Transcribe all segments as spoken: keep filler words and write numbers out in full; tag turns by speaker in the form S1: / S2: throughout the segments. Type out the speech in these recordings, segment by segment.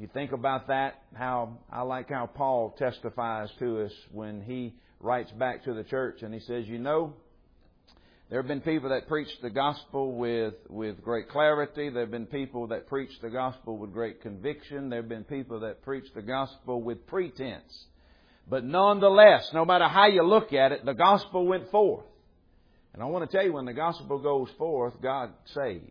S1: You think about that, how I like how Paul testifies to us when he writes back to the church and he says, you know, there have been people that preached the gospel with, with great clarity. There have been people that preached the gospel with great conviction. There have been people that preached the gospel with pretense. But nonetheless, no matter how you look at it, the gospel went forth. And I want to tell you, when the gospel goes forth, God saves.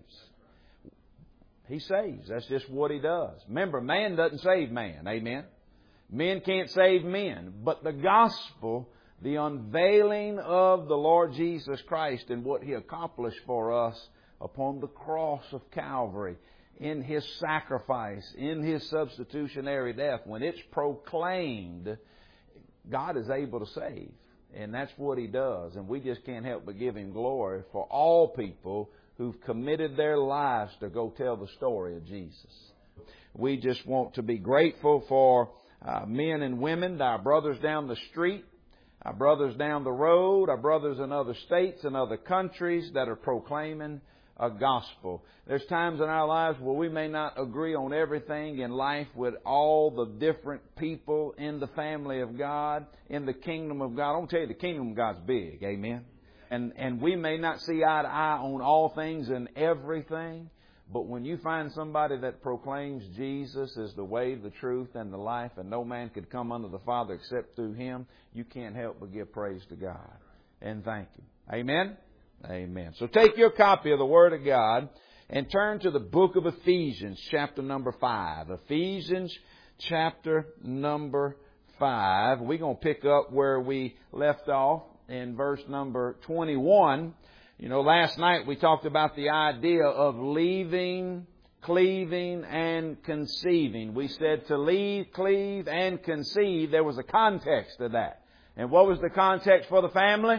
S1: He saves. That's just what He does. Remember, man doesn't save man. Amen? Men can't save men. But the gospel, the unveiling of the Lord Jesus Christ and what He accomplished for us upon the cross of Calvary, in His sacrifice, in His substitutionary death, when it's proclaimed, God is able to save. And that's what He does. And we just can't help but give Him glory for all people who've committed their lives to go tell the story of Jesus. We just want to be grateful for uh, men and women, our brothers down the street, our brothers down the road, our brothers in other states and other countries that are proclaiming a gospel. There's times in our lives where we may not agree on everything in life with all the different people in the family of God, in the kingdom of God. I want to tell you, the kingdom of God's big. Amen. And, and we may not see eye to eye on all things and everything, but when you find somebody that proclaims Jesus is the way, the truth, and the life, and no man could come unto the Father except through Him, you can't help but give praise to God and thank Him. Amen? Amen. So take your copy of the Word of God and turn to the book of Ephesians, chapter number five. Ephesians, chapter number five. We're going to pick up where we left off in verse number twenty-one. You know, last night we talked about the idea of leaving, cleaving, and conceiving. We said to leave, cleave, and conceive. There was a context to that. And what was the context for the family?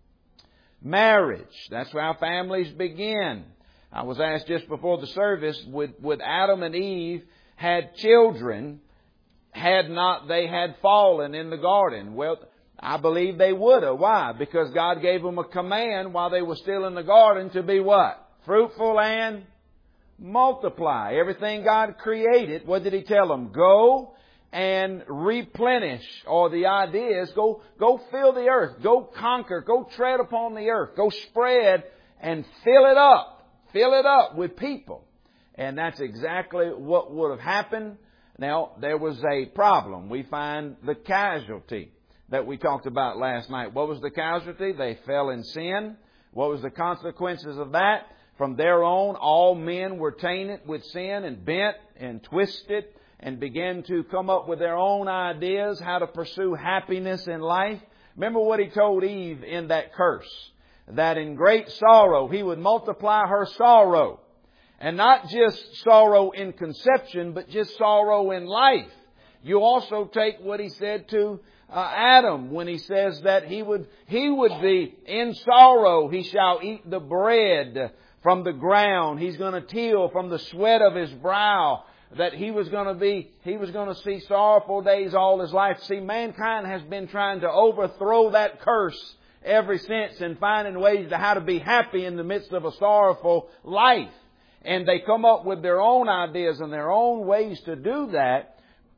S1: Marriage. That's how families begin. I was asked just before the service, would, would Adam and Eve had children had not they had fallen in the garden? Well, I believe they would have. Why? Because God gave them a command while they were still in the garden to be what? Fruitful and multiply. Everything God created, what did He tell them? Go and replenish. Or the idea is go, go fill the earth. Go conquer. Go tread upon the earth. Go spread and fill it up. Fill it up with people. And that's exactly what would have happened. Now, there was a problem. We find the casualty that we talked about last night. What was the casualty? They fell in sin. What was the consequences of that? From there on, all men were tainted with sin and bent and twisted and began to come up with their own ideas how to pursue happiness in life. Remember what He told Eve in that curse? That in great sorrow He would multiply her sorrow. And not just sorrow in conception, but just sorrow in life. You also take what He said to uh, Adam when He says that he would, he would be in sorrow. He shall eat the bread from the ground. He's going to till from the sweat of his brow. That he was going to be, he was going to see sorrowful days all his life. See, mankind has been trying to overthrow that curse ever since and finding ways to how to be happy in the midst of a sorrowful life. And they come up with their own ideas and their own ways to do that,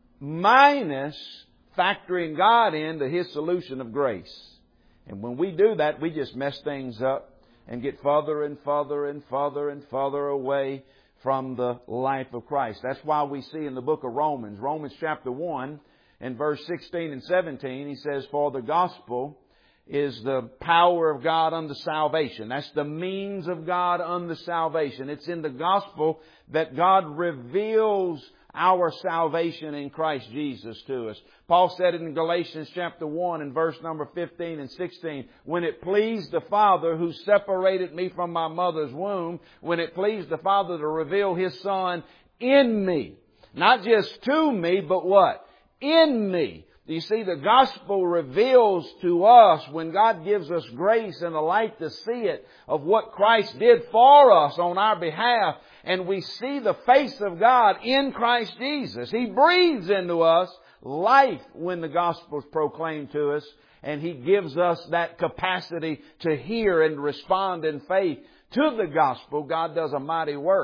S1: minus factoring God into His solution of grace. And when we do that, we just mess things up and get further and further and further and further away from the life of Christ. That's why we see in the book of Romans, Romans chapter one, in verse sixteen and seventeen, he says, for the gospel is the power of God unto salvation. That's the means of God unto salvation. It's in the gospel that God reveals our salvation in Christ Jesus to us. Paul said it in Galatians chapter one and verse number fifteen and sixteen. When it pleased the Father who separated me from my mother's womb, when it pleased the Father to reveal His Son in me. Not just to me, but what? In me. You see, the gospel reveals to us, when God gives us grace and a light to see it, of what Christ did for us on our behalf. And we see the face of God in Christ Jesus. He breathes into us life when the gospel is proclaimed to us. And He gives us that capacity to hear and respond in faith to the gospel. God does a mighty work.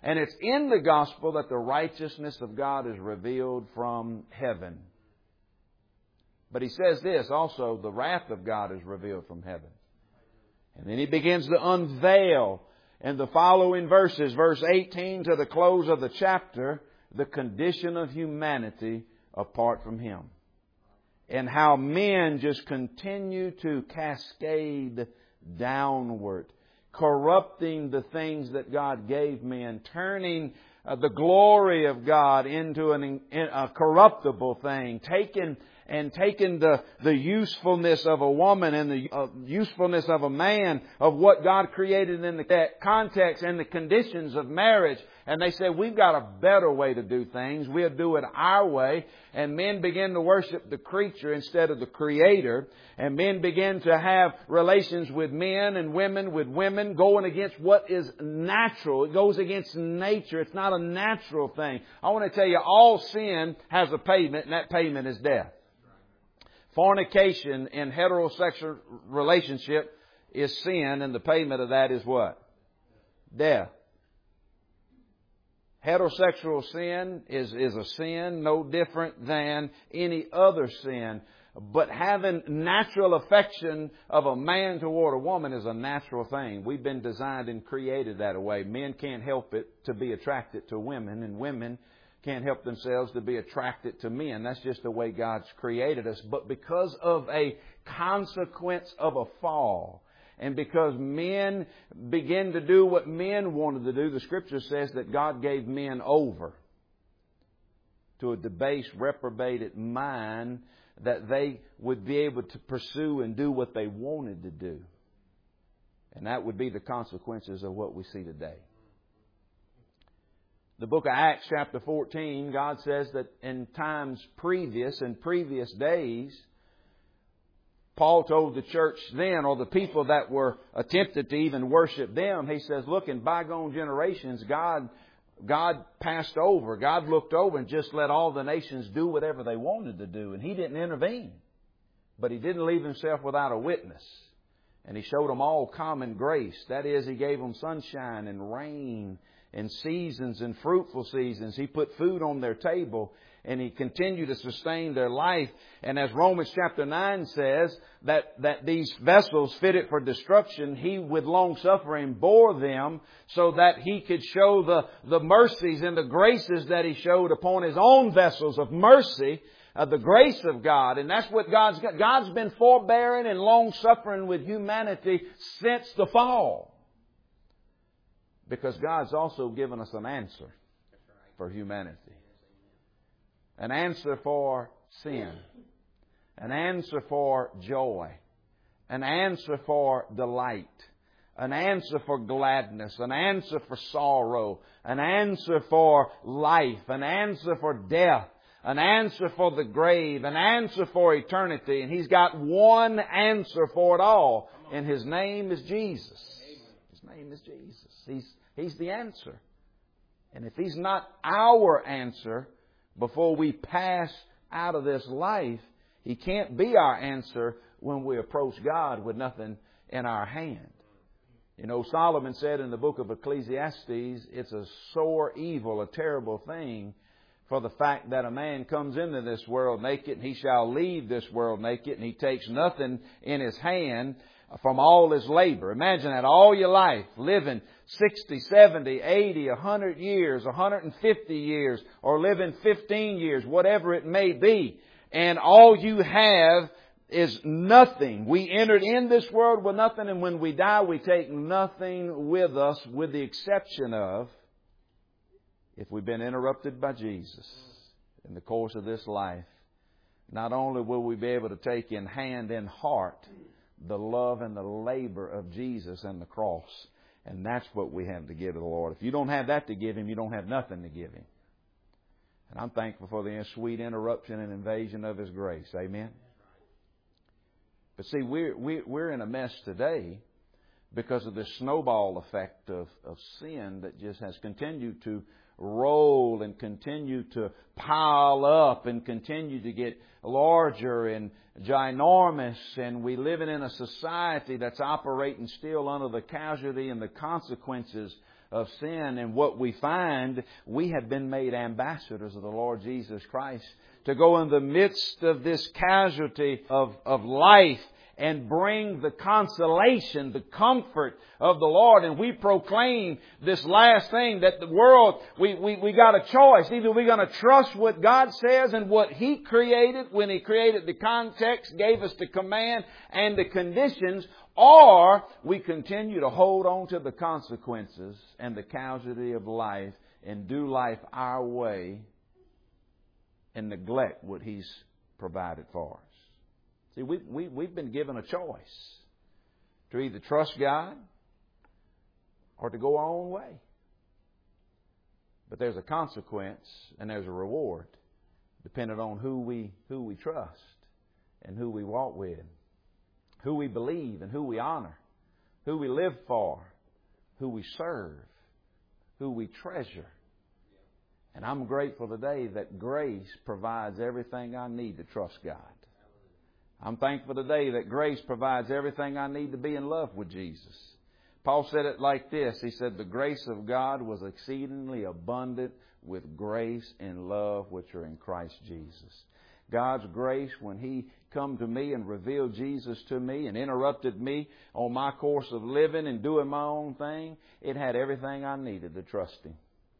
S1: And it's in the gospel that the righteousness of God is revealed from heaven. But he says this also, the wrath of God is revealed from heaven. And then he begins to unveil in the following verses, verse eighteen to the close of the chapter, the condition of humanity apart from Him. And how men just continue to cascade downward, corrupting the things that God gave men, turning uh, the glory of God into an, in, a corruptible thing, taking and taking the, the usefulness of a woman and the uh, usefulness of a man, of what God created in the context and the conditions of marriage. And they said, we've got a better way to do things. We'll do it our way. And men begin to worship the creature instead of the Creator. And men begin to have relations with men and women with women, going against what is natural. It goes against nature. It's not a natural thing. I want to tell you, all sin has a payment, and that payment is death. Fornication in heterosexual relationship is sin, and the payment of that is what? Death. Heterosexual sin is, is a sin no different than any other sin. But having natural affection of a man toward a woman is a natural thing. We've been designed and created that way. Men can't help it to be attracted to women, and women can't help themselves to be attracted to men. That's just the way God's created us. But because of a consequence of a fall, and because men begin to do what men wanted to do, the Scripture says that God gave men over to a debased, reprobated mind, that they would be able to pursue and do what they wanted to do. And that would be the consequences of what we see today. The book of Acts chapter fourteen, God says that in times previous, in previous days, Paul told the church then, or the people that were attempted to even worship them, he says, look, in bygone generations, God, God passed over. God looked over and just let all the nations do whatever they wanted to do. And He didn't intervene. But He didn't leave Himself without a witness. And He showed them all common grace. That is, He gave them sunshine and rain and seasons and fruitful seasons. He put food on their table, and He continued to sustain their life. And as Romans chapter nine says, that, that these vessels fitted for destruction, He with long suffering bore them, so that He could show the, the mercies and the graces that He showed upon His own vessels of mercy, uh, the grace of God. And that's what God's got. God's been forbearing and long suffering with humanity since the fall. Because God's also given us an answer for humanity. An answer for sin. An answer for joy. An answer for delight. An answer for gladness. An answer for sorrow. An answer for life. An answer for death. An answer for the grave. An answer for eternity. And He's got one answer for it all. And His name is Jesus. His name is Jesus. He's He's the answer. And if He's not our answer before we pass out of this life, He can't be our answer when we approach God with nothing in our hand. You know, Solomon said in the book of Ecclesiastes, it's a sore evil, a terrible thing, for the fact that a man comes into this world naked, and he shall leave this world naked, and he takes nothing in his hand from all his labor. Imagine that, all your life, living sixty, seventy, eighty, one hundred years, one hundred fifty years, or living fifteen years, whatever it may be. And all you have is nothing. We entered in this world with nothing, and when we die, we take nothing with us, with the exception of, if we've been interrupted by Jesus in the course of this life, not only will we be able to take in hand and heart the love and the labor of Jesus and the cross. And that's what we have to give to the Lord. If you don't have that to give Him, you don't have nothing to give Him. And I'm thankful for the sweet interruption and invasion of His grace. Amen? But see, we're, we're in a mess today because of the snowball effect of, of sin that just has continued to roll and continue to pile up and continue to get larger and ginormous. And we living in a society that's operating still under the casualty and the consequences of sin. And what we find, we have been made ambassadors of the Lord Jesus Christ to go in the midst of this casualty of, of life and bring the consolation, the comfort of the Lord. And we proclaim this last thing, that the world, we, we, we got a choice. Either we're going to trust what God says and what He created when He created the context, gave us the command and the conditions, or we continue to hold on to the consequences and the casualty of life and do life our way and neglect what He's provided for us. See, we, we, we've been given a choice to either trust God or to go our own way. But there's a consequence and there's a reward depending on who we, who we trust and who we walk with, who we believe and who we honor, who we live for, who we serve, who we treasure. And I'm grateful today that grace provides everything I need to trust God. I'm thankful today that grace provides everything I need to be in love with Jesus. Paul said it like this. He said, the grace of God was exceedingly abundant with grace and love which are in Christ Jesus. God's grace, when He come to me and revealed Jesus to me and interrupted me on my course of living and doing my own thing, it had everything I needed to trust Him.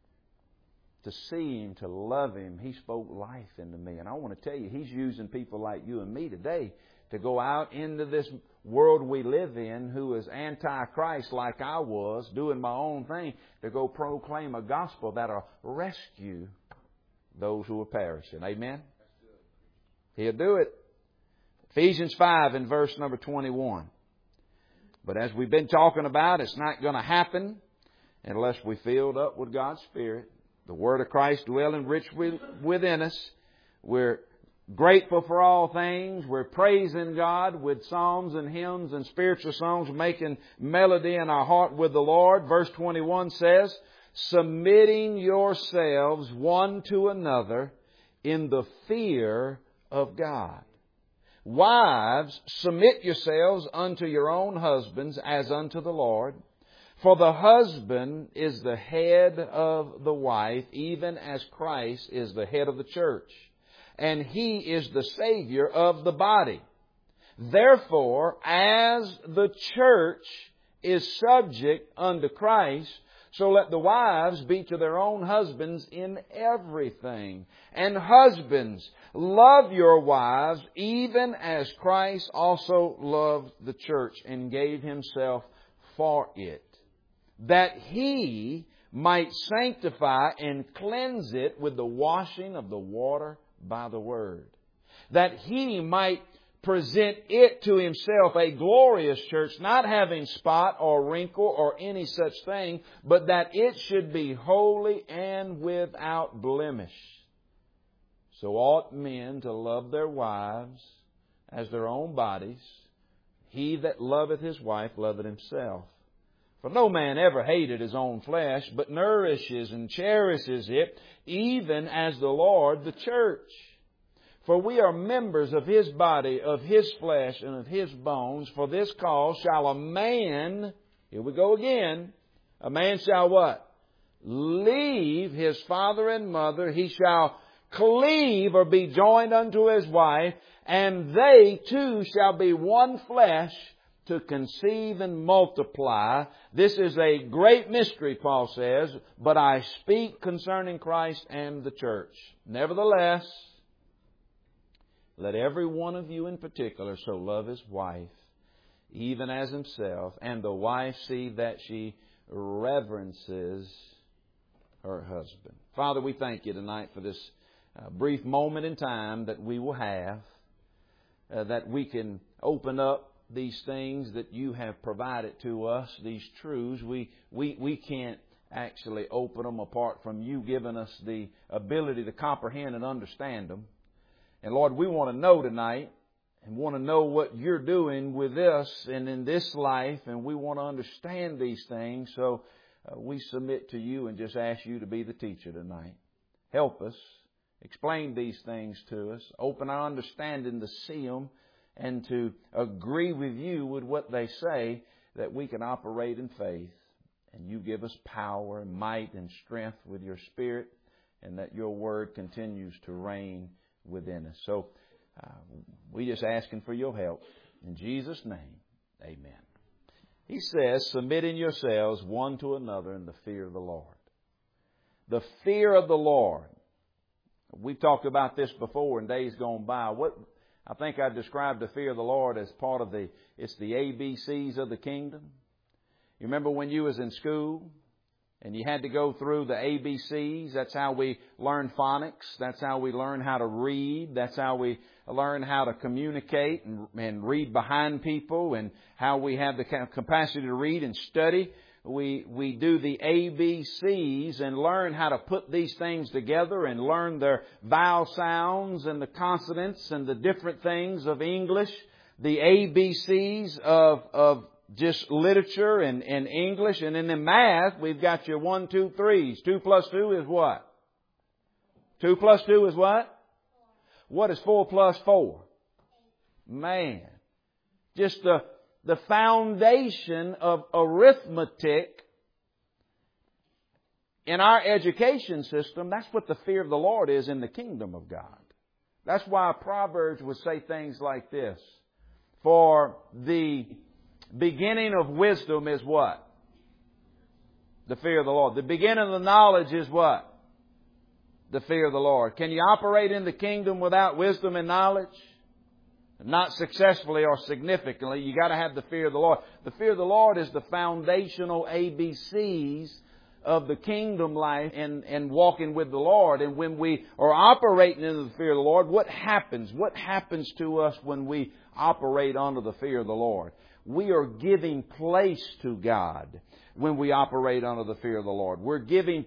S1: To see Him, to love Him. He spoke life into me. And I want to tell you, He's using people like you and me today to go out into this world we live in who is anti-Christ like I was, doing my own thing, to go proclaim a gospel that will rescue those who are perishing. Amen? He'll do it. Ephesians five in verse number twenty-one. But as we've been talking about, it's not going to happen unless we filled up with God's Spirit. The Word of Christ dwelling rich within us. We're grateful for all things. We're praising God with psalms and hymns and spiritual songs, making melody in our heart with the Lord. Verse twenty-one says, submitting yourselves one to another in the fear of God. Wives, submit yourselves unto your own husbands as unto the Lord. For the husband is the head of the wife, even as Christ is the head of the church. And He is the Savior of the body. Therefore, as the church is subject unto Christ, so let the wives be to their own husbands in everything. And husbands, love your wives, even as Christ also loved the church and gave Himself for it, that He might sanctify and cleanse it with the washing of the water by the Word, that He might present it to Himself a glorious church, not having spot or wrinkle or any such thing, but that it should be holy and without blemish. So ought men to love their wives as their own bodies. He that loveth his wife loveth himself. For no man ever hated his own flesh, but nourishes and cherishes it, even as the Lord the church. For we are members of His body, of His flesh, and of His bones. For this cause shall a man, here we go again, a man shall what? Leave his father and mother. He shall cleave or be joined unto his wife, and they two shall be one flesh, to conceive and multiply. This is a great mystery, Paul says, but I speak concerning Christ and the church. Nevertheless, let every one of you in particular so love his wife, even as himself, and the wife see that she reverences her husband. Father, we thank You tonight for this uh, brief moment in time that we will have, uh, that we can open up these things that You have provided to us, these truths. We, we, we can't actually open them apart from You giving us the ability to comprehend and understand them. And Lord, we want to know tonight and want to know what You're doing with us and in this life, and we want to understand these things. So uh, we submit to You and just ask You to be the teacher tonight. Help us. Explain these things to us. Open our understanding to see them and to agree with You with what they say, that we can operate in faith And You give us power and might and strength with Your Spirit, and that Your Word continues to reign within us. So uh, we just asking for Your help. In Jesus' name, amen. He says, submitting yourselves one to another in the fear of the Lord. The fear of the Lord. We've talked about this before in days gone by. What I think I described the fear of the Lord as part of the, it's the A B Cs of the kingdom. You remember when you was in school and you had to go through the A B Cs? That's how we learn phonics. That's how we learn how to read. That's how we learn how to communicate and, and read behind people, and how we have the capacity to read and study. We we do the A B Cs and learn how to put these things together and learn their vowel sounds and the consonants and the different things of English. The A B Cs of of just literature and, and English. And in the math, we've got your one, two, threes. Two plus two is what? Two plus two is what? What is four plus four? Man. Just the, the foundation of arithmetic in our education system. That's what the fear of the Lord is in the kingdom of God. That's why Proverbs would say things like this. For the beginning of wisdom is what? The fear of the Lord. The beginning of the knowledge is what? The fear of the Lord. Can you operate in the kingdom without wisdom and knowledge? Not successfully or significantly. You got to have the fear of the Lord. The fear of the Lord is the foundational A B Cs of the kingdom life and, and walking with the Lord. And when we are operating in the fear of the Lord, what happens? What happens to us when we operate under the fear of the Lord? We are giving place to God when we operate under the fear of the Lord. We're giving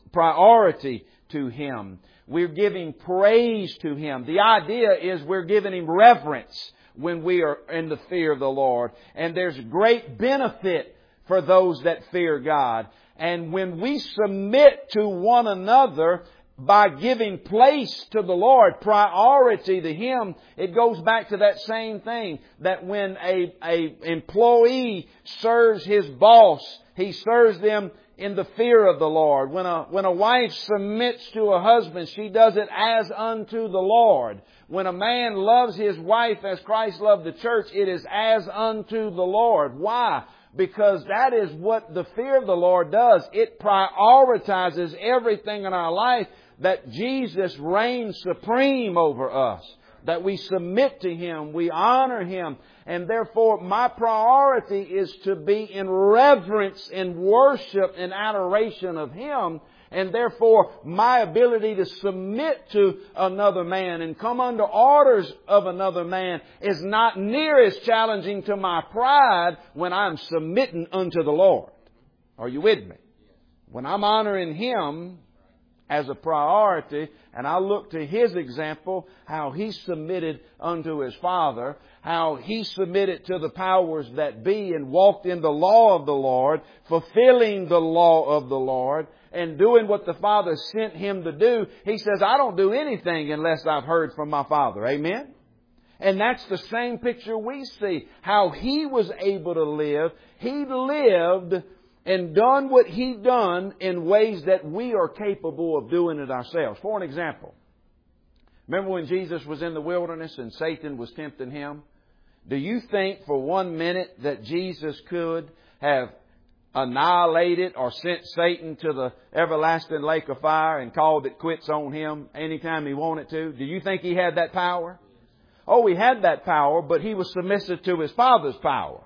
S1: priority to Him. We're giving praise to Him. The idea is we're giving Him reverence when we are in the fear of the Lord. And there's great benefit for those that fear God. And when we submit to one another by giving place to the Lord, priority to Him, it goes back to that same thing, that when a, a employee serves his boss, he serves them in the fear of the Lord. When a, when a wife submits to a husband, she does it as unto the Lord. When a man loves his wife as Christ loved the church, it is as unto the Lord. Why? Because that is what the fear of the Lord does. It prioritizes everything in our life, that Jesus reigns supreme over us, that we submit to Him, we honor Him, and therefore my priority is to be in reverence and worship and adoration of Him, and therefore my ability to submit to another man and come under orders of another man is not near as challenging to my pride when I'm submitting unto the Lord. Are you with me? When I'm honoring Him as a priority, and I look to His example, how He submitted unto His Father, how He submitted to the powers that be and walked in the law of the Lord, fulfilling the law of the Lord, and doing what the Father sent Him to do. He says, I don't do anything unless I've heard from my Father. Amen? And that's the same picture we see. How He was able to live. He lived and done what He done in ways that we are capable of doing it ourselves. For an example, remember when Jesus was in the wilderness and Satan was tempting Him? Do you think for one minute that Jesus could have annihilated or sent Satan to the everlasting lake of fire and called it quits on him anytime He wanted to? Do you think He had that power? Oh, He had that power, but He was submissive to His Father's power.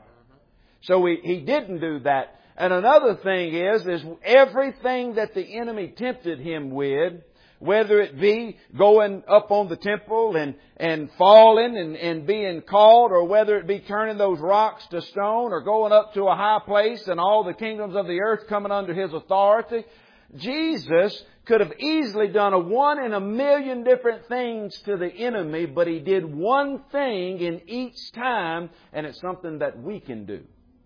S1: So He, he didn't do that. And another thing is, is everything that the enemy tempted Him with, whether it be going up on the temple and, and falling and, and being caught, or whether it be turning those rocks to stone, or going up to a high place and all the kingdoms of the earth coming under His authority, Jesus could have easily done a one in a million different things to the enemy, but He did one thing in each time, and it's something that we can do.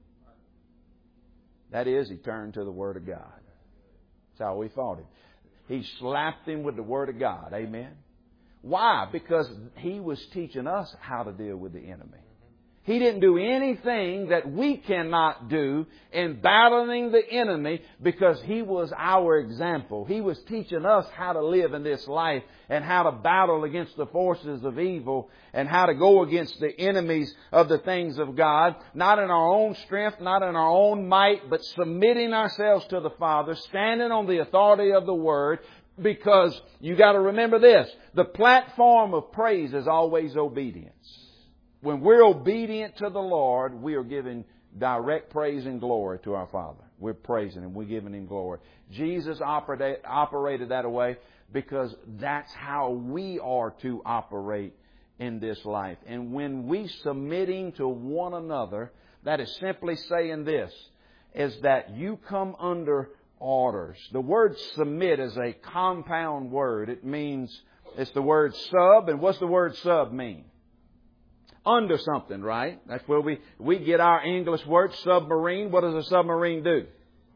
S1: That is, He turned to the Word of God. That's how we fought Him. He slapped Him with the Word of God. Amen. Why? Because He was teaching us how to deal with the enemy. He didn't do anything that we cannot do in battling the enemy because He was our example. He was teaching us how to live in this life and how to battle against the forces of evil and how to go against the enemies of the things of God. Not in our own strength, not in our own might, but submitting ourselves to the Father, standing on the authority of the Word. Because you got to remember this, the platform of praise is always obedience. When we're obedient to the Lord, we are giving direct praise and glory to our Father. We're praising Him. We're giving Him glory. Jesus operated, operated that way because that's how we are to operate in this life. And when we submitting to one another, that is simply saying this, is that you come under orders. The word submit is a compound word. It means, it's the word sub. And what's the word sub mean? Under something, right? That's where we, we get our English word, submarine. What does a submarine do?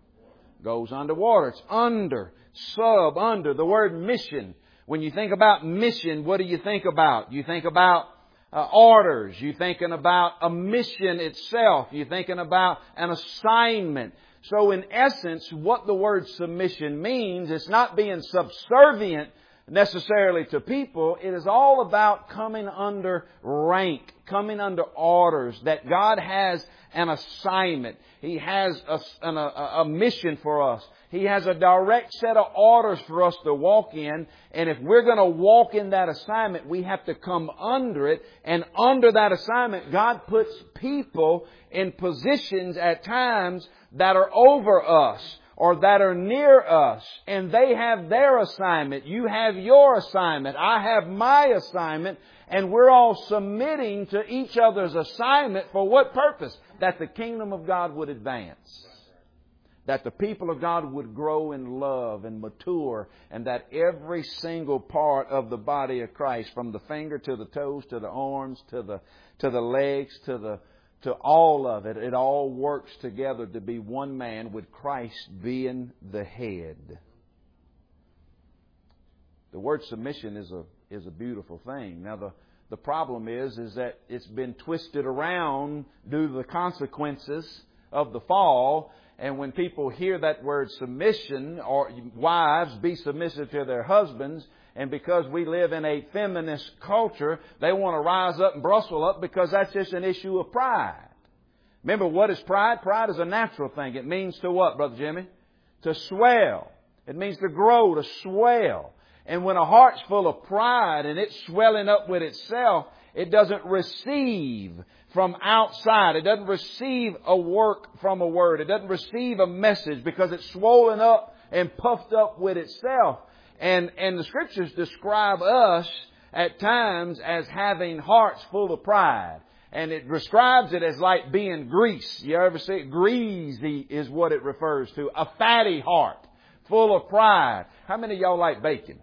S1: Goes underwater. It's under, sub, under. The word mission. When you think about mission, what do you think about? You think about uh, orders. You're thinking about a mission itself. You're thinking about an assignment. So in essence, what the word submission means, it's not being subservient necessarily to people. It is all about coming under rank, coming under orders, that God has an assignment. He has a, an, a, a mission for us. He has a direct set of orders for us to walk in. And if we're going to walk in that assignment, we have to come under it. And under that assignment, God puts people in positions at times that are over us or that are near us. And they have their assignment. You have your assignment. I have my assignment. And we're all submitting to each other's assignment for what purpose? That the kingdom of God would advance. That the people of God would grow in love and mature, and that every single part of the body of Christ, from the finger to the toes, to the arms, to the to the legs, to the to all of it, it all works together to be one man, with Christ being the head. The word submission is a is a beautiful thing. Now the the problem is is that it's been twisted around due to the consequences of the fall. And when people hear that word submission, or wives, be submissive to their husbands, and because we live in a feminist culture, they want to rise up and bristle up because that's just an issue of pride. Remember, what is pride? Pride is a natural thing. It means to what, Brother Jimmy? To swell. It means to grow, to swell. And when a heart's full of pride and it's swelling up with itself, it doesn't receive from outside. It doesn't receive a work from a word. It doesn't receive a message because it's swollen up and puffed up with itself. And, and the Scriptures describe us at times as having hearts full of pride. And it describes it as like being grease. You ever see it? Greasy is what it refers to. A fatty heart full of pride. How many of y'all like bacon?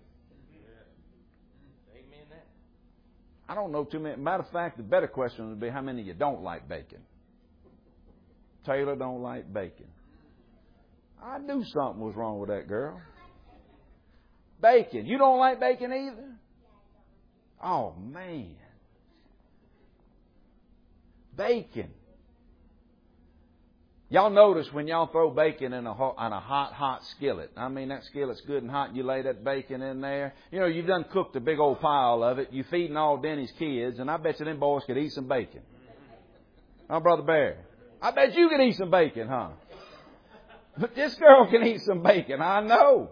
S1: I don't know too many. Matter of fact, the better question would be, how many of you don't like bacon? Taylor don't like bacon. I knew something was wrong with that girl. Bacon. You don't like bacon either? Oh, man. Bacon. Y'all notice when y'all throw bacon in a hot, in a hot, hot skillet. I mean, that skillet's good and hot. You lay that bacon in there. You know, you've done cooked a big old pile of it. You feeding all Denny's kids, and I bet you them boys could eat some bacon. Huh, Brother Barry? I bet you could eat some bacon, huh? But this girl can eat some bacon. I know.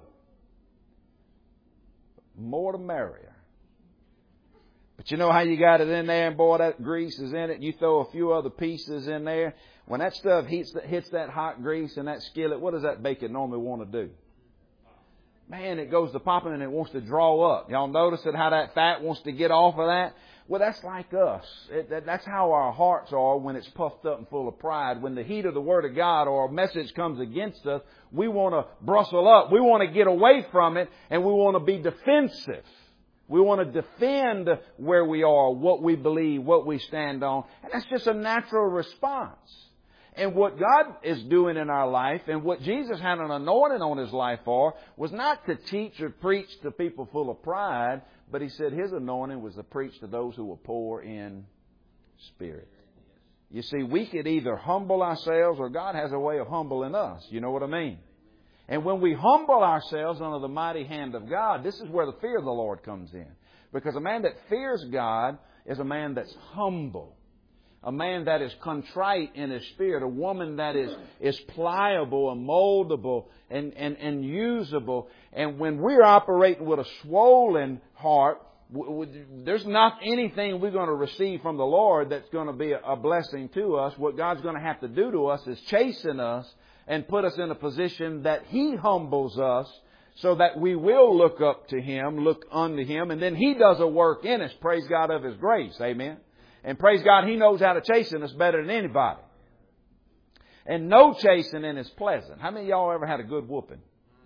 S1: More the merrier. But you know how you got it in there, and boy, that grease is in it. You throw a few other pieces in there. When that stuff hits, hits that hot grease in that skillet, what does that bacon normally want to do? Man, it goes to popping and it wants to draw up. Y'all notice that how that fat wants to get off of that? Well, that's like us. It, that, that's how our hearts are when it's puffed up and full of pride. When the heat of the Word of God or a message comes against us, we want to bristle up. We want to get away from it, and we want to be defensive. We want to defend where we are, what we believe, what we stand on. And that's just a natural response. And what God is doing in our life, and what Jesus had an anointing on His life for, was not to teach or preach to people full of pride, but He said His anointing was to preach to those who were poor in spirit. You see, we could either humble ourselves or God has a way of humbling us. You know what I mean? And when we humble ourselves under the mighty hand of God, this is where the fear of the Lord comes in. Because a man that fears God is a man that's humble. A man that is contrite in his spirit. A woman that is, is pliable and moldable and, and, and usable. And when we're operating with a swollen heart, w- w- there's not anything we're going to receive from the Lord that's going to be a, a blessing to us. What God's going to have to do to us is chasten us and put us in a position that He humbles us so that we will look up to Him, look unto Him, and then He does a work in us. Praise God of His grace. Amen. And praise God, He knows how to chasten us better than anybody. And no chastening is pleasant. How many of y'all ever had a good whooping?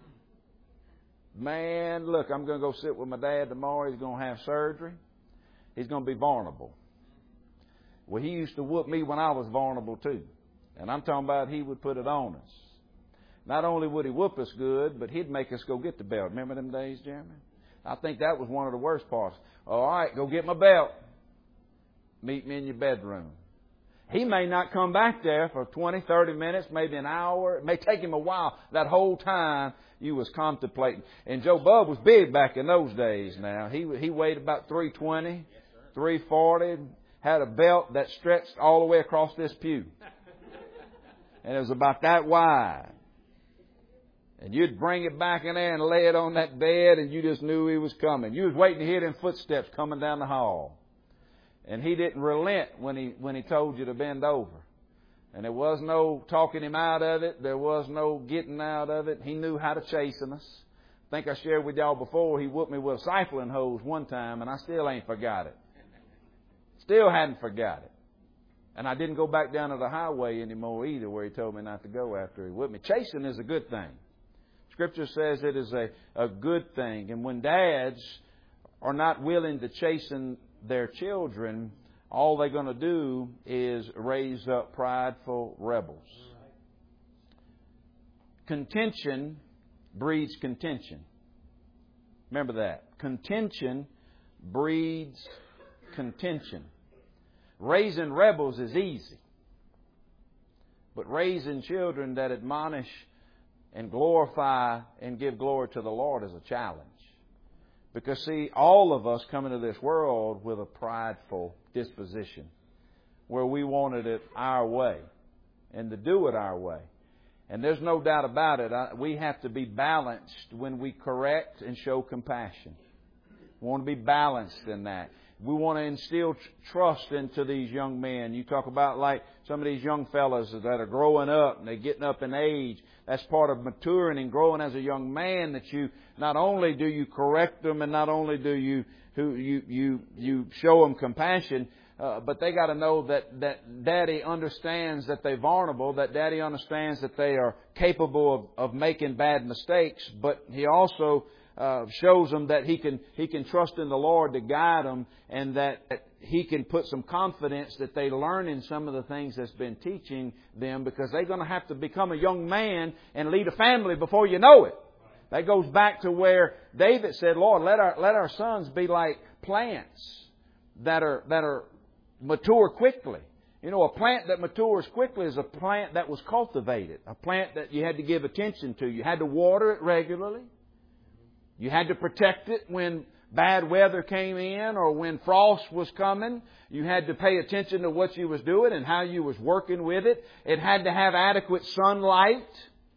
S1: Man, look, I'm going to go sit with my dad tomorrow. He's going to have surgery. He's going to be vulnerable. Well, he used to whoop me when I was vulnerable too. And I'm talking about He would put it on us. Not only would He whoop us good, but He'd make us go get the belt. Remember them days, Jeremy? I think that was one of the worst parts. All right, go get my belt. Meet me in your bedroom. He may not come back there for twenty, thirty minutes, maybe an hour. It may take him a while. That whole time you was contemplating. And Joe Bub was big back in those days now. He he weighed about three twenty, three forty, had a belt that stretched all the way across this pew. And it was about that wide. And you'd bring it back in there and lay it on that bed, and you just knew he was coming. You was waiting to hear them footsteps coming down the hall. And he didn't relent when he when he told you to bend over. And there was no talking him out of it. There was no getting out of it. He knew how to chasten us. I think I shared with y'all before, he whooped me with a siphoning hose one time, and I still ain't forgot it. Still hadn't forgot it. And I didn't go back down to the highway anymore either, where he told me not to go after he whipped me. Chastening is a good thing. Scripture says it is a, a good thing. And when dads are not willing to chasten their children, all they're going to do is raise up prideful rebels. Contention breeds contention. Remember that. Contention breeds contention. Raising rebels is easy. But raising children that admonish and glorify and give glory to the Lord is a challenge. Because, see, all of us come into this world with a prideful disposition where we wanted it our way and to do it our way. And there's no doubt about it. We have to be balanced when we correct and show compassion. We want to be balanced in that. We want to instill trust into these young men. You talk about like some of these young fellas that are growing up and they're getting up in age. That's part of maturing and growing as a young man, that you not only do you correct them and not only do you who you you you show them compassion, uh, but they got to know that that Daddy understands that they're vulnerable, that Daddy understands that they are capable of, of making bad mistakes, but He also Uh, shows them that he can he can trust in the Lord to guide them, and that He can put some confidence that they learn in some of the things that's been teaching them, because they're going to have to become a young man and lead a family before you know it. That goes back to where David said, Lord, let our let our sons be like plants that are that are mature quickly. You know, a plant that matures quickly is a plant that was cultivated, a plant that you had to give attention to. You had to water it regularly. You had to protect it when bad weather came in or when frost was coming. You had to pay attention to what you was doing and how you was working with it. It had to have adequate sunlight.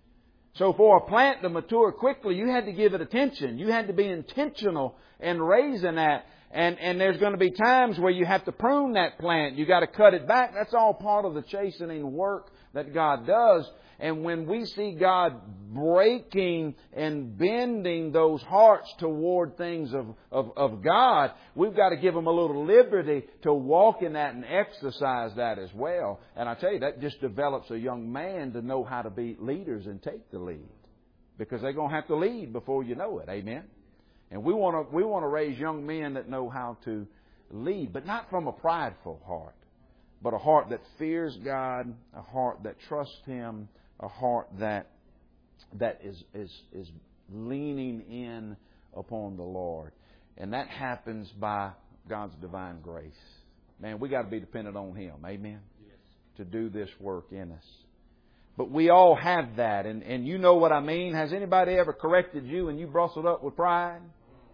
S1: So for a plant to mature quickly, you had to give it attention. You had to be intentional in raising that. And, and there's going to be times where you have to prune that plant. You got to cut it back. That's all part of the chastening work that God does. And when we see God breaking and bending those hearts toward things of, of, of God, we've got to give them a little liberty to walk in that and exercise that as well. And I tell you, that just develops a young man to know how to be leaders and take the lead. Because they're going to have to lead before you know it. Amen? And we want to we want to raise young men that know how to lead, but not from a prideful heart, but a heart that fears God, a heart that trusts Him, a heart that that is is is leaning in upon the Lord. And that happens by God's divine grace. Man, we got to be dependent on Him. Amen? Yes. to do this work in us. But we all have that, and, and you know what I mean. Has anybody ever corrected you and you bristled up with pride?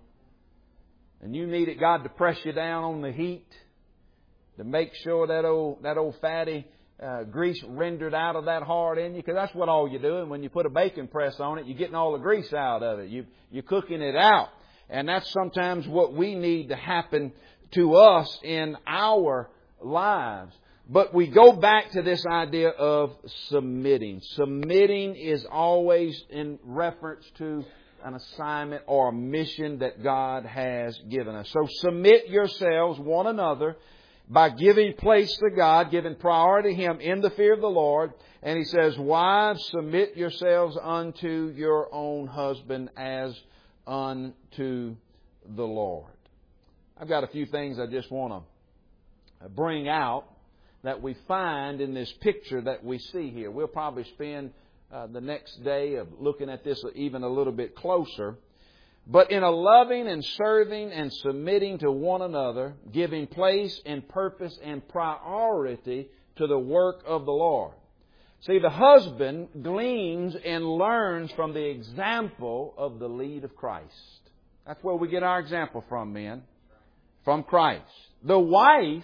S1: And you needed God to press you down on the heat to make sure that old that old fatty uh, grease rendered out of that hard in you? Because that's what all you're doing. When you put a bacon press on it, you're getting all the grease out of it. You, you're cooking it out. And that's sometimes what we need to happen to us in our lives. But we go back to this idea of submitting. Submitting is always in reference to an assignment or a mission that God has given us. So submit yourselves one another by giving place to God, giving priority to Him in the fear of the Lord. And He says, wives, submit yourselves unto your own husband as unto the Lord. I've got a few things I just want to bring out that we find in this picture that we see here. We'll probably spend uh, the next day of looking at this even a little bit closer. But in a loving and serving and submitting to one another, giving place and purpose and priority to the work of the Lord. See, the husband gleans and learns from the example of the lead of Christ. That's where we get our example from, men. From Christ. The wife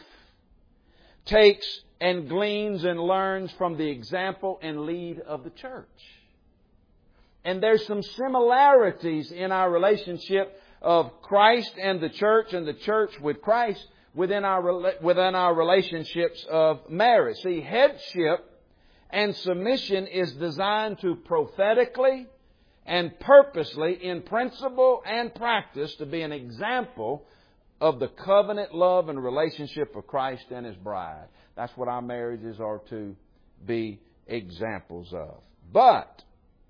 S1: takes and gleans and learns from the example and lead of the church. And there's some similarities in our relationship of Christ and the church and the church with Christ within our, within our relationships of marriage. See, headship and submission is designed to prophetically and purposely, in principle and practice, to be an example of the covenant love and relationship of Christ and His bride. That's what our marriages are to be examples of. But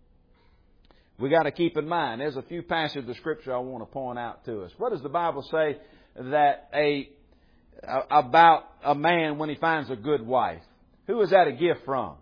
S1: we got to keep in mind, there's a few passages of Scripture I want to point out to us. What does the Bible say that a about a man when he finds a good wife? Who is that a gift from?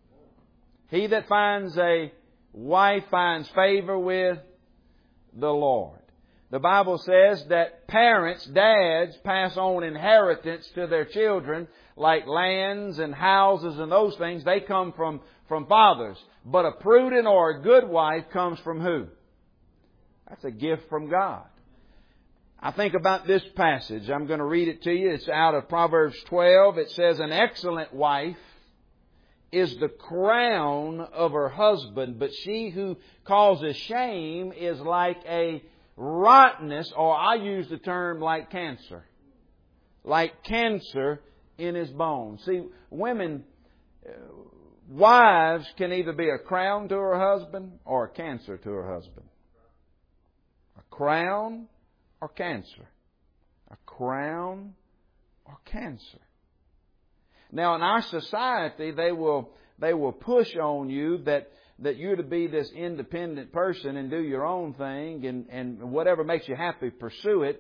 S1: He that finds a wife finds favor with the Lord. The Bible says that parents, dads, pass on inheritance to their children, like lands and houses and those things. They come from, from fathers. But a prudent or a good wife comes from who? That's a gift from God. I think about this passage. I'm going to read it to you. It's out of Proverbs twelve. It says, an excellent wife is the crown of her husband, but she who causes shame is like a rottenness, or I use the term like cancer. Like cancer in his bones. See, women, wives can either be a crown to her husband or a cancer to her husband. A crown or cancer. A crown or cancer. Now in our society, they will they will push on you that that you're to be this independent person and do your own thing, and, and whatever makes you happy, pursue it.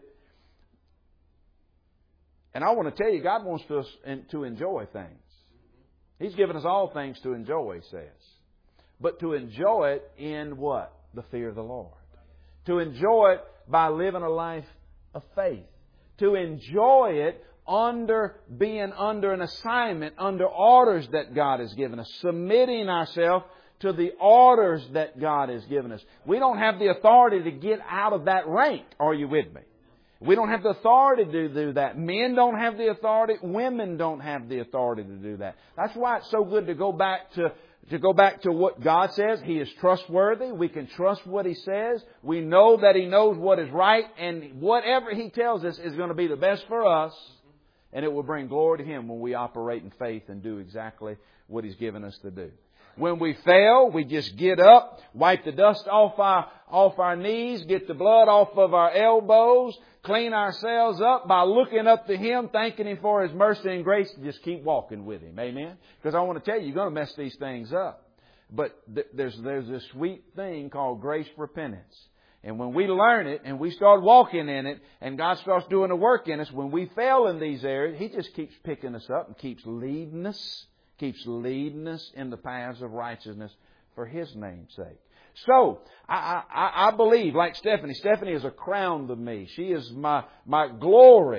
S1: And I want to tell you, God wants us to enjoy things. He's given us all things to enjoy, He says. But to enjoy it in what? The fear of the Lord. To enjoy it by living a life of faith. To enjoy it under being under an assignment, under orders that God has given us. Submitting ourselves to the orders that God has given us. We don't have the authority to get out of that rank. Are you with me? We don't have the authority to do that. Men don't have the authority. Women don't have the authority to do that. That's why it's so good to go back to, to go back to what God says. He is trustworthy. We can trust what He says. We know that He knows what is right. And whatever He tells us is going to be the best for us. And it will bring glory to Him when we operate in faith and do exactly what He's given us to do. When we fail, we just get up, wipe the dust off our, off our knees, get the blood off of our elbows, clean ourselves up by looking up to Him, thanking Him for His mercy and grace, and just keep walking with Him. Amen? Because I want to tell you, you're going to mess these things up. But th- there's, there's this sweet thing called grace repentance. And when we learn it and we start walking in it and God starts doing the work in us, when we fail in these areas, He just keeps picking us up and keeps leading us. Keeps leading us in the paths of righteousness for His name's sake. So, I, I, I believe, like Stephanie, Stephanie is a crown to me. She is my, my glory.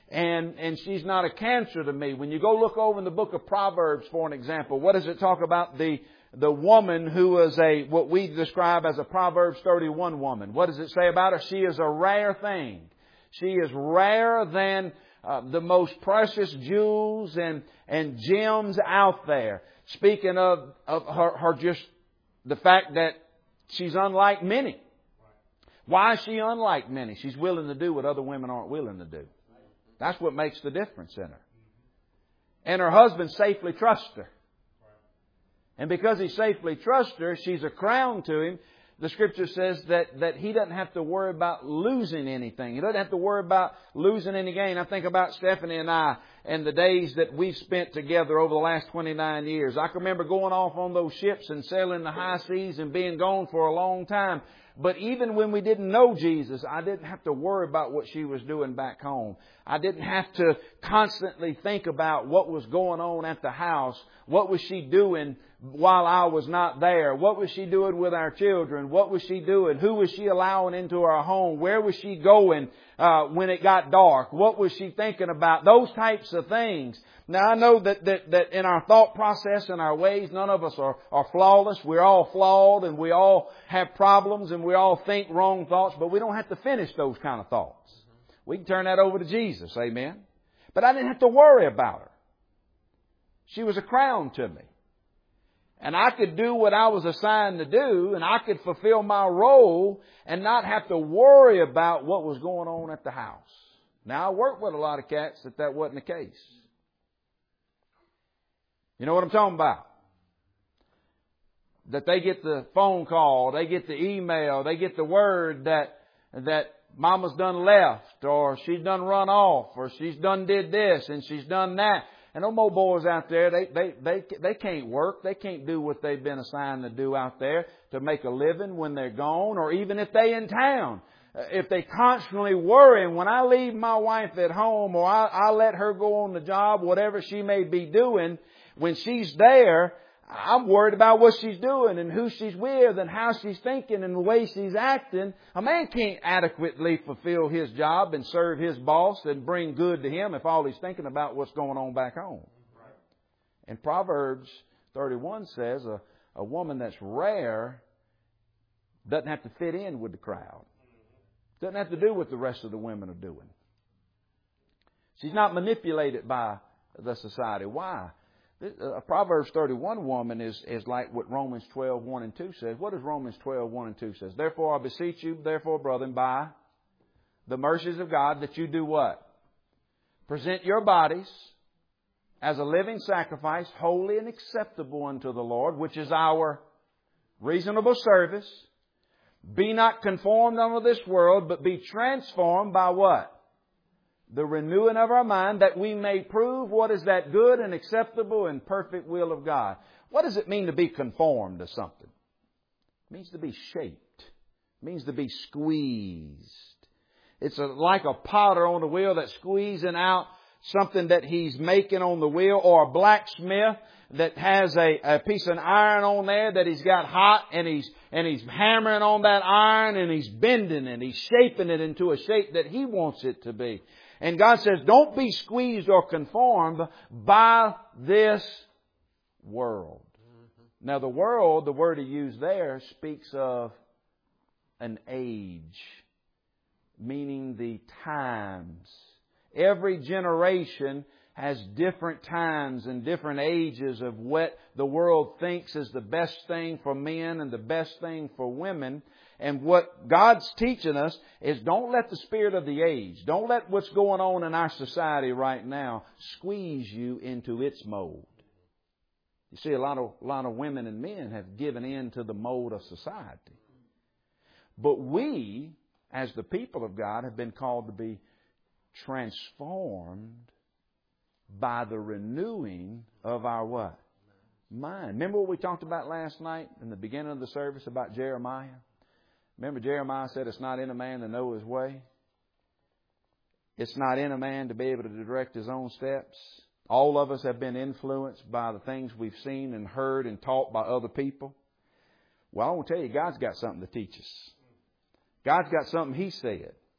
S1: and, and she's not a cancer to me. When you go look over in the book of Proverbs, for an example, what does it talk about the, the woman who was a, what we describe as a Proverbs thirty-one woman? What does it say about her? She is a rare thing. She is rarer than uh, the most precious jewels and, and gems out there. Speaking of, of her, her just the fact that she's unlike many. Why is she unlike many? She's willing to do what other women aren't willing to do. That's what makes the difference in her. And her husband safely trusts her. And because he safely trusts her, she's a crown to him. The Scripture says that, that he doesn't have to worry about losing anything. He doesn't have to worry about losing any gain. I think about Stephanie and I and the days that we've spent together over the last twenty-nine years. I can remember going off on those ships and sailing the high seas and being gone for a long time. But even when we didn't know Jesus, I didn't have to worry about what she was doing back home. I didn't have to constantly think about what was going on at the house. What was she doing while I was not there? What was she doing with our children? What was she doing? Who was she allowing into our home? Where was she going uh, when it got dark? What was she thinking about? Those types of things. Now, I know that, that, that in our thought process and our ways, none of us are, are flawless. We're all flawed and we all have problems and we all think wrong thoughts, but we don't have to finish those kind of thoughts. We can turn that over to Jesus. Amen. But I didn't have to worry about her. She was a crown to me. And I could do what I was assigned to do, and I could fulfill my role and not have to worry about what was going on at the house. Now, I worked with a lot of cats that that wasn't the case. You know what I'm talking about? That they get the phone call, they get the email, they get the word that that Mama's done left, or she's done run off, or she's done did this, and she's done that. And them old boys out there, they, they, they, they can't work. They can't do what they've been assigned to do out there to make a living when they're gone, or even if they're in town. If they constantly worrying, when I leave my wife at home, or I, I let her go on the job, whatever she may be doing, when she's there, I'm worried about what she's doing and who she's with and how she's thinking and the way she's acting. A man can't adequately fulfill his job and serve his boss and bring good to him if all he's thinking about what's going on back home. And Proverbs thirty-one says a, a woman that's rare doesn't have to fit in with the crowd. Doesn't have to do what the rest of the women are doing. She's not manipulated by the society. Why? A Proverbs thirty-one woman is, is like what Romans twelve, one and two says. What does Romans twelve, one and two says? Therefore, I beseech you, therefore, brethren, by the mercies of God, that you do what? Present your bodies as a living sacrifice, holy and acceptable unto the Lord, which is our reasonable service. Be not conformed unto this world, but be transformed by what? The renewing of our mind, that we may prove what is that good and acceptable and perfect will of God. What does it mean to be conformed to something? It means to be shaped. It means to be squeezed. It's a, like a potter on the wheel that's squeezing out something that he's making on the wheel, or a blacksmith that has a, a piece of iron on there that he's got hot, and he's and he's hammering on that iron, and he's bending it, he's shaping it into a shape that he wants it to be. And God says, don't be squeezed or conformed by this world. Mm-hmm. Now, the world, the word he used there, speaks of an age, meaning the times. Every generation has different times and different ages of what the world thinks is the best thing for men and the best thing for women. And what God's teaching us is, don't let the spirit of the age, don't let what's going on in our society right now squeeze you into its mold. You see, a lot of a lot of women and men have given in to the mold of society. But we, as the people of God, have been called to be transformed by the renewing of our what? Mind. Remember what we talked about last night in the beginning of the service about Jeremiah? Remember, Jeremiah said it's not in a man to know his way. It's not in a man to be able to direct his own steps. All of us have been influenced by the things we've seen and heard and taught by other people. Well, I want to tell you, God's got something to teach us. God's got something He said.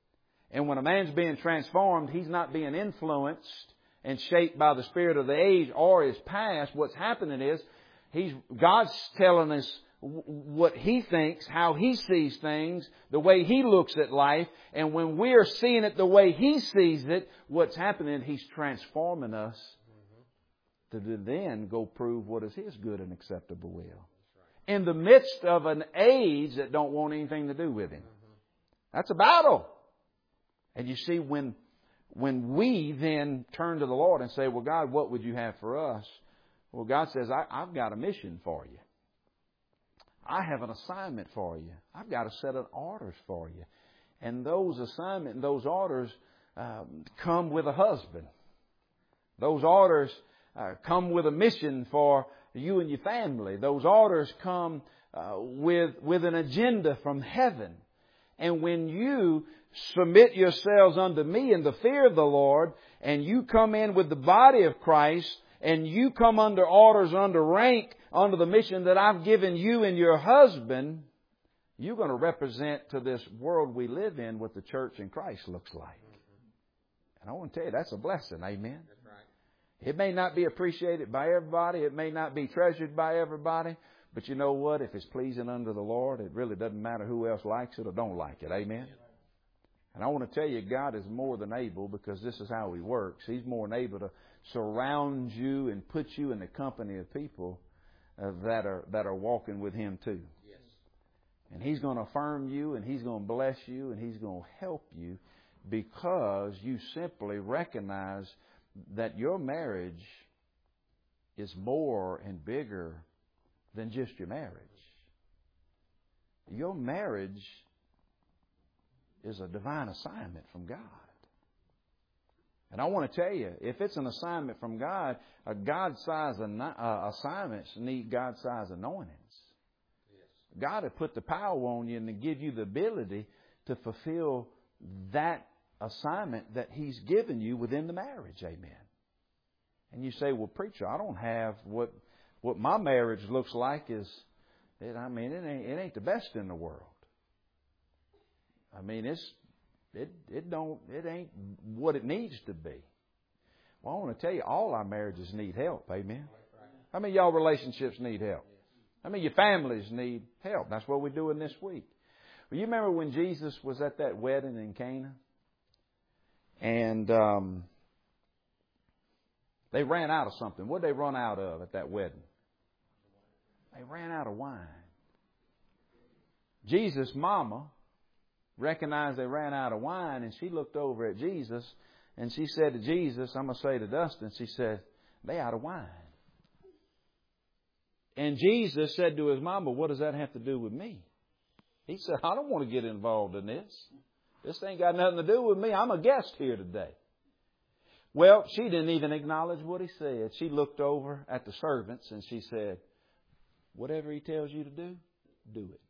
S1: And when a man's being transformed, he's not being influenced and shaped by the spirit of the age or his past. What's happening is he's God's telling us what He thinks, how He sees things, the way He looks at life. And when we're seeing it the way He sees it, what's happening, He's transforming us to then go prove what is His good and acceptable will. In the midst of an age that don't want anything to do with Him. That's a battle. And you see, when when we then turn to the Lord and say, well, God, what would you have for us? Well, God says, I, I've got a mission for you. I have an assignment for you. I've got a set of orders for you. And those assignments and those orders um, come with a husband. Those orders uh, come with a mission for you and your family. Those orders come uh, with, with an agenda from heaven. And when you submit yourselves unto me in the fear of the Lord, and you come in with the body of Christ, and you come under orders, under rank, under the mission that I've given you and your husband, you're going to represent to this world we live in what the church in Christ looks like. And I want to tell you, that's a blessing. Amen. That's right. It may not be appreciated by everybody. It may not be treasured by everybody. But you know what? If it's pleasing unto the Lord, it really doesn't matter who else likes it or don't like it. Amen. And I want to tell you, God is more than able, because this is how He works. He's more than able to surround you and put you in the company of people uh, that are that are walking with Him too. Yes. And He's going to affirm you, and He's going to bless you, and He's going to help you, because you simply recognize that your marriage is more and bigger than just your marriage. Your marriage is a divine assignment from God. And I want to tell you, if it's an assignment from God, a God-sized uh, assignments need God-sized anointings. Yes. God has put the power on you and to give you the ability to fulfill that assignment that He's given you within the marriage. Amen. And you say, well, preacher, I don't have what what my marriage looks like is, it, I mean, it ain't, it ain't the best in the world. I mean, it's it it don't it ain't what it needs to be. Well, I want to tell you, all our marriages need help. Amen. How many of y'all relationships need help? How many of your families need help? That's what we're doing this week. Well, you remember when Jesus was at that wedding in Cana, and um, they ran out of something. What did they run out of at that wedding? They ran out of wine. Jesus' mama recognized they ran out of wine, and she looked over at Jesus, and she said to Jesus, I'm going to say to Dustin, she said, they out of wine. And Jesus said to his mama, what does that have to do with me? He said, I don't want to get involved in this. This ain't got nothing to do with me. I'm a guest here today. Well, she didn't even acknowledge what he said. She looked over at the servants and she said, whatever he tells you to do, do it.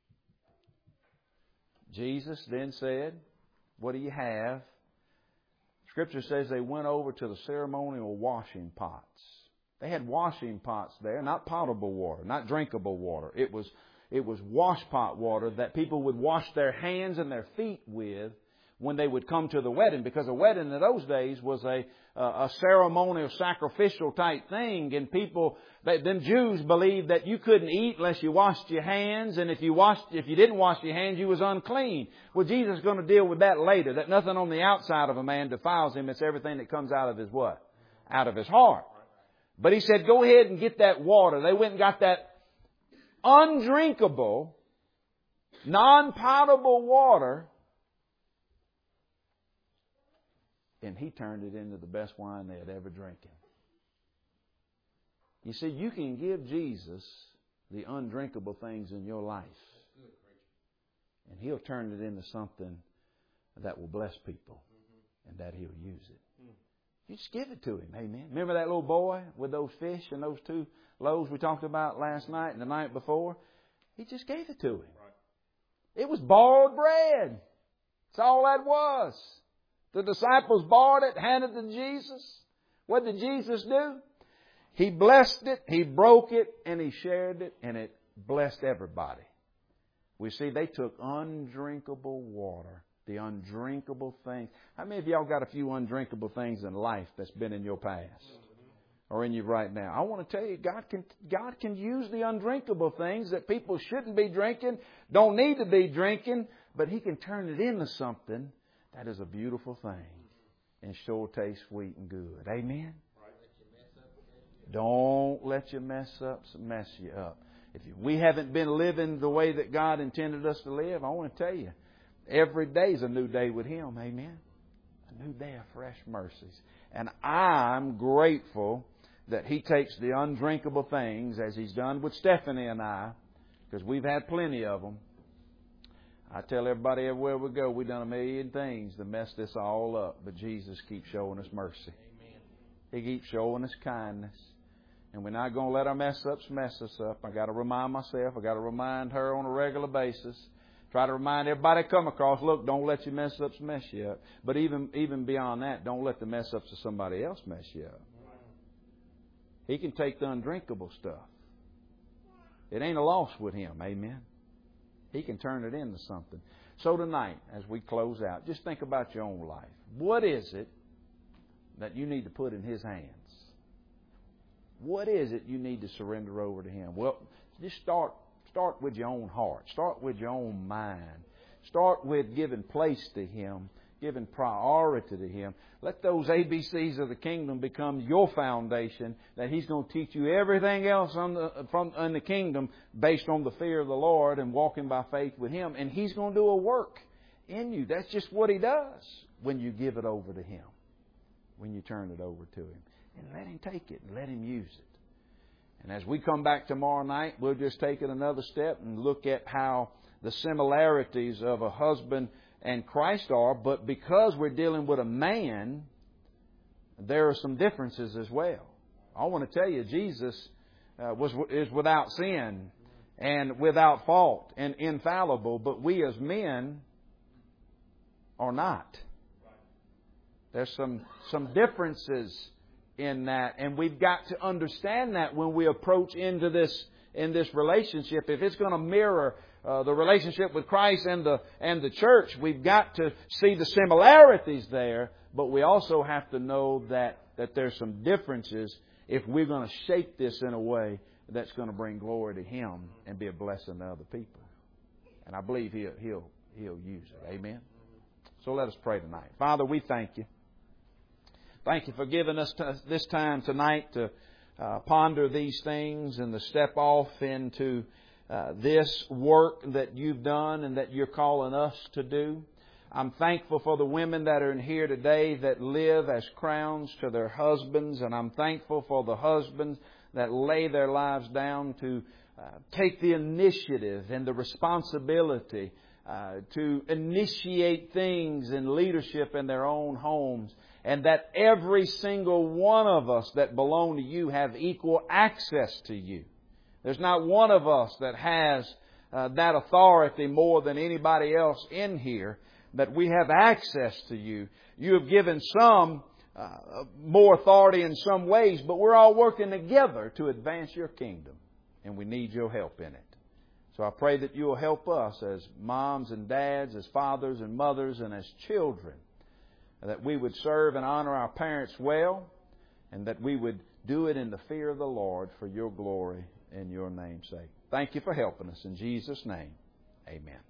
S1: Jesus then said, what do you have? Scripture says they went over to the ceremonial washing pots. They had washing pots there, not potable water, not drinkable water. It was, it was wash pot water that people would wash their hands and their feet with when they would come to the wedding, because a wedding in those days was a uh, a ceremonial, sacrificial type thing, and people, they, them Jews believed that you couldn't eat unless you washed your hands, and if you washed, if you didn't wash your hands, you was unclean. Well, Jesus is going to deal with that later. That nothing on the outside of a man defiles him; it's everything that comes out of his what? Out of his heart. But He said, go ahead and get that water. They went and got that undrinkable, non-potable water. And He turned it into the best wine they had ever drinking. You see, you can give Jesus the undrinkable things in your life, and He'll turn it into something that will bless people, and that He'll use it. You just give it to Him. Amen. Remember that little boy with those fish and those two loaves we talked about last night and the night before? He just gave it to him. It was borrowed bread. That's all that was. The disciples borrowed it, handed it to Jesus. What did Jesus do? He blessed it, He broke it, and He shared it, and it blessed everybody. We see they took undrinkable water The undrinkable things. How many of y'all got a few undrinkable things in life that's been in your past? Or in you right now? I want to tell you, God can, God can use the undrinkable things that people shouldn't be drinking, don't need to be drinking, but He can turn it into something that is a beautiful thing and sure tastes sweet and good. Amen? Don't let you mess up, mess you up. If we haven't been living the way that God intended us to live, I want to tell you, every day is a new day with Him. Amen? A new day of fresh mercies. And I'm grateful that He takes the undrinkable things, as He's done with Stephanie and I, because we've had plenty of them. I tell everybody everywhere we go, we've done a million things to mess this all up, but Jesus keeps showing us mercy. Amen. He keeps showing us kindness. And we're not going to let our mess ups mess us up. I got to remind myself, I got to remind her on a regular basis. Try to remind everybody I come across, look, don't let your mess ups mess you up. But even even beyond that, don't let the mess ups of somebody else mess you up. He can take the undrinkable stuff. It ain't a loss with Him. Amen. He can turn it into something. So tonight, as we close out, just think about your own life. What is it that you need to put in His hands? What is it you need to surrender over to Him? Well, just start start with your own heart. Start with your own mind. Start with giving place to Him, giving priority to Him. Let those A B Cs of the kingdom become your foundation, that He's going to teach you everything else on the, from in the kingdom based on the fear of the Lord and walking by faith with Him. And He's going to do a work in you. That's just what He does when you give it over to Him, when you turn it over to Him. And let Him take it and let Him use it. And as we come back tomorrow night, we'll just take it another step and look at how the similarities of a husband and Christ are, but because we're dealing with a man, there are some differences as well. I want to tell you, Jesus uh, was is without sin and without fault and infallible, but we as men are not. There's some some differences in that, and we've got to understand that when we approach into this in this relationship. If it's going to mirror uh, the relationship with Christ and the and the church, we've got to see the similarities there, but we also have to know that that there's some differences if we're going to shape this in a way that's going to bring glory to Him and be a blessing to other people. And I believe He'll He'll He'll use it. Amen. So let us pray tonight. Father, we thank You. Thank You for giving us t- this time tonight to uh, ponder these things and to step off into uh, this work that You've done and that You're calling us to do. I'm thankful for the women that are in here today that live as crowns to their husbands, and I'm thankful for the husbands that lay their lives down to uh, take the initiative and the responsibility uh, to initiate things in leadership in their own homes. And that every single one of us that belong to You have equal access to You. There's not one of us that has uh, that authority more than anybody else in here, that we have access to You. You have given some uh, more authority in some ways, but we're all working together to advance Your kingdom. And we need Your help in it. So I pray that You'll help us as moms and dads, as fathers and mothers, and as children, that we would serve and honor our parents well, and that we would do it in the fear of the Lord for Your glory and Your name's sake. Thank You for helping us. In Jesus' name, amen.